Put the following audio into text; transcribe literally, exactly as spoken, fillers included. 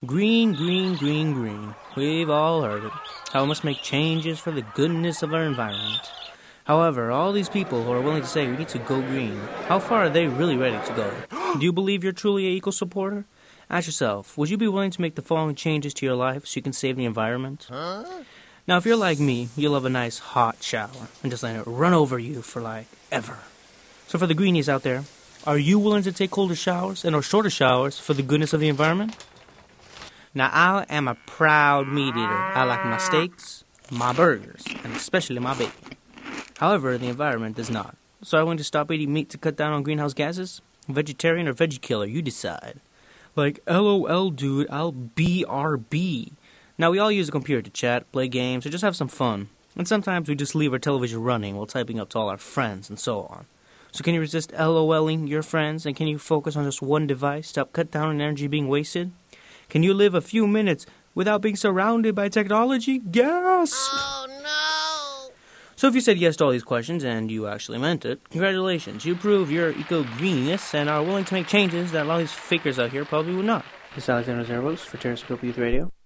Green, green, green, green. We've all heard it. How we must make changes for the goodness of our environment. However, all these people who are willing to say we need to go green, how far are they really ready to go? Do you believe you're truly an eco-supporter? Ask yourself, would you be willing to make the following changes to your life so you can save the environment? Huh? Now, if you're like me, you'll love a nice hot shower and just let it run over you for, like, ever. So for the greenies out there, are you willing to take colder showers and or shorter showers for the goodness of the environment? Now, I am a proud meat eater. I like my steaks, my burgers, and especially my bacon. However, the environment does not. So I'm going to stop eating meat to cut down on greenhouse gases? Vegetarian or veggie killer, you decide. Like, LOL, dude, I'll B R B. Now, we all use a computer to chat, play games, or just have some fun. And sometimes we just leave our television running while typing up to all our friends and so on. So can you resist LOLing your friends, and can you focus on just one device to help cut down on energy being wasted? Can you live a few minutes without being surrounded by technology? Gasp! Oh, no! So if you said yes to all these questions, and you actually meant it, congratulations. You prove your eco-greenness and are willing to make changes that a lot of these fakers out here probably would not. This is Alexander Zeros for Terrascope Youth Radio.